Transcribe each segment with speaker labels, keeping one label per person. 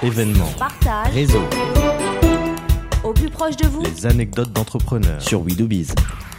Speaker 1: Événements,
Speaker 2: partage,
Speaker 1: réseau,
Speaker 2: au plus proche de vous.
Speaker 1: les anecdotes d'entrepreneurs sur We Do Biz.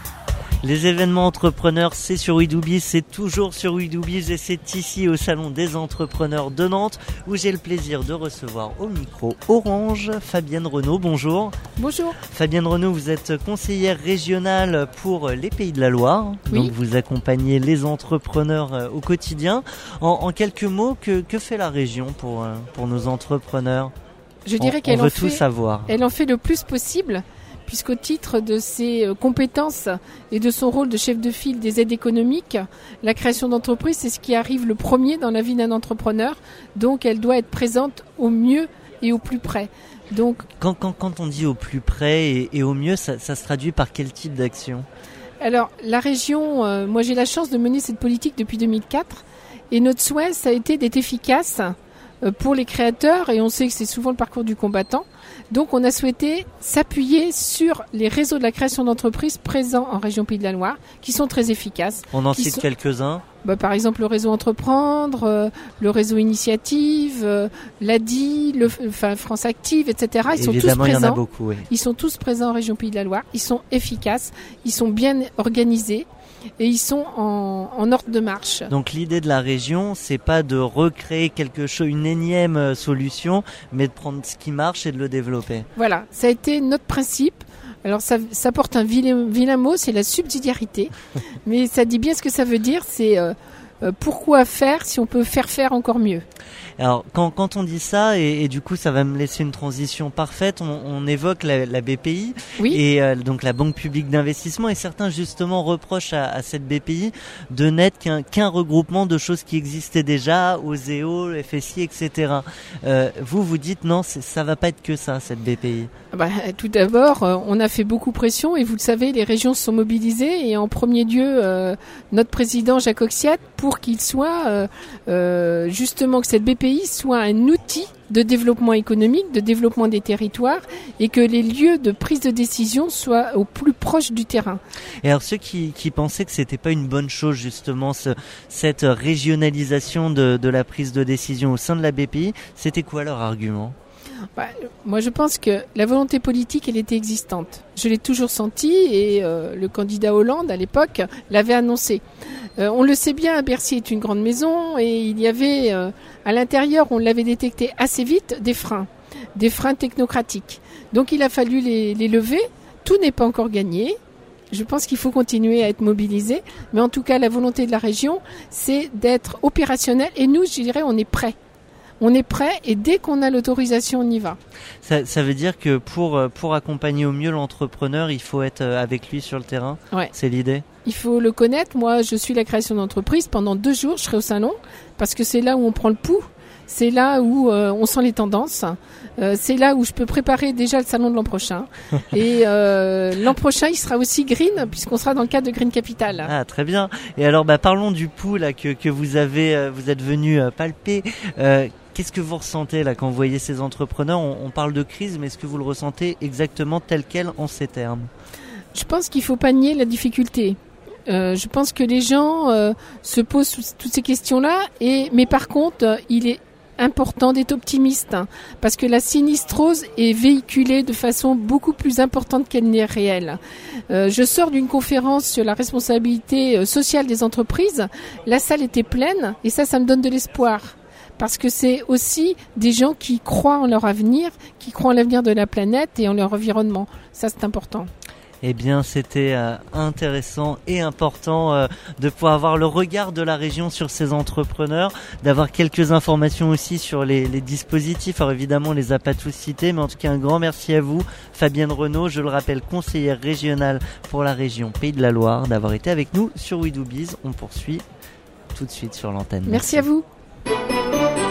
Speaker 3: Les événements entrepreneurs, c'est sur We Do Biz, c'est toujours sur We Do Biz et c'est ici au Salon des entrepreneurs de Nantes où j'ai le plaisir de recevoir au micro Orange Fabienne Renaud. Bonjour.
Speaker 4: Bonjour.
Speaker 3: Fabienne Renaud, vous êtes conseillère régionale pour les Pays de la Loire.
Speaker 4: Oui.
Speaker 3: Donc vous accompagnez les entrepreneurs au quotidien. En quelques mots, que fait la région pour nos entrepreneurs ?
Speaker 4: Je dirais
Speaker 3: On
Speaker 4: qu'elle
Speaker 3: veut
Speaker 4: en
Speaker 3: tout
Speaker 4: fait,
Speaker 3: savoir.
Speaker 4: elle en fait le plus possible, puisqu'au titre de ses compétences et de son rôle de chef de file des aides économiques, la création d'entreprise, c'est ce qui arrive le premier dans la vie d'un entrepreneur. Donc elle doit être présente au mieux et au plus près. Donc,
Speaker 3: Quand on dit au plus près et au mieux, ça se traduit par quel type d'action ?
Speaker 4: alors la région, moi j'ai la chance de mener cette politique depuis 2004 et notre souhait ça a été d'être efficace pour les créateurs et on sait que c'est souvent le parcours du combattant. Donc on a souhaité s'appuyer sur les réseaux de la création d'entreprises présents en région Pays de la Loire qui sont très efficaces.
Speaker 3: On en
Speaker 4: Qui
Speaker 3: cite
Speaker 4: sont-
Speaker 3: quelques-uns.
Speaker 4: Par exemple le réseau Entreprendre, le réseau Initiative, l'ADI, France Active, etc. Ils
Speaker 3: Évidemment,
Speaker 4: sont tous
Speaker 3: il y en a
Speaker 4: présents.
Speaker 3: beaucoup. Oui.
Speaker 4: Ils sont tous présents en région Pays de la Loire. Ils sont efficaces, ils sont bien organisés et ils sont en ordre de marche.
Speaker 3: Donc l'idée de la région, c'est pas de recréer quelque chose, une énième solution, mais de prendre ce qui marche et de le développer.
Speaker 4: Voilà, ça a été notre principe. Alors ça porte un vilain mot, c'est la subsidiarité. Mais ça dit bien ce que ça veut dire, c'est pourquoi faire si on peut faire encore mieux.
Speaker 3: Alors quand on dit ça, et du coup ça va me laisser une transition parfaite, on évoque la BPI
Speaker 4: Oui.
Speaker 3: et donc la Banque publique d'investissement, et certains justement reprochent à cette BPI de n'être qu'un regroupement de choses qui existaient déjà, OSEO, FSI, etc. Vous dites non, ça va pas être que ça, cette BPI.
Speaker 4: Tout d'abord, on a fait beaucoup pression et vous le savez, les régions se sont mobilisées et en premier lieu, notre président Jacques Oxiat pour qu'il soit justement que cette BPI soit un outil de développement économique, de développement des territoires et que les lieux de prise de décision soient au plus proche du terrain.
Speaker 3: Et alors ceux qui pensaient que c'était pas une bonne chose justement cette régionalisation de la prise de décision au sein de la BPI, c'était quoi leur argument ?
Speaker 4: Moi, je pense que la volonté politique, elle était existante. Je l'ai toujours senti et le candidat Hollande, à l'époque, l'avait annoncé. On le sait bien, Bercy est une grande maison et il y avait, à l'intérieur, on l'avait détecté assez vite, des freins technocratiques. Donc, il a fallu les lever. Tout n'est pas encore gagné. Je pense qu'il faut continuer à être mobilisé. Mais en tout cas, la volonté de la région, c'est d'être opérationnel. Et nous, je dirais, on est prêts. On est prêt et dès qu'on a l'autorisation, on y va.
Speaker 3: Ça veut dire que pour accompagner au mieux l'entrepreneur, il faut être avec lui sur le terrain.
Speaker 4: Ouais.
Speaker 3: C'est l'idée.
Speaker 4: Il faut le connaître. Moi, je suis la création d'entreprise. Pendant 2 jours, je serai au salon parce que c'est là où on prend le pouls. C'est là où on sent les tendances. C'est là où je peux préparer déjà le salon de l'an prochain. Et l'an prochain, il sera aussi green puisqu'on sera dans le cadre de Green Capital.
Speaker 3: Ah, très bien. Et alors, parlons du pouls là que vous êtes venu palper. Qu'est-ce que vous ressentez là quand vous voyez ces entrepreneurs ? On parle de crise, mais est-ce que vous le ressentez exactement tel quel en ces termes ?
Speaker 4: Je pense qu'il faut pas nier la difficulté. Je pense que les gens se posent toutes ces questions-là. Mais par contre, il est important d'être optimiste parce que la sinistrose est véhiculée de façon beaucoup plus importante qu'elle n'est réelle. Je sors d'une conférence sur la responsabilité sociale des entreprises. La salle était pleine et ça me donne de l'espoir. Parce que c'est aussi des gens qui croient en leur avenir, qui croient en l'avenir de la planète et en leur environnement. Ça, c'est important.
Speaker 3: Eh bien, c'était intéressant et important de pouvoir avoir le regard de la région sur ces entrepreneurs, d'avoir quelques informations aussi sur les dispositifs. Alors évidemment, on les a pas tous cités, mais en tout cas, un grand merci à vous, Fabienne Renaud, je le rappelle, conseillère régionale pour la région Pays de la Loire, d'avoir été avec nous sur We Do Biz. On poursuit tout de suite sur l'antenne.
Speaker 4: Merci à vous.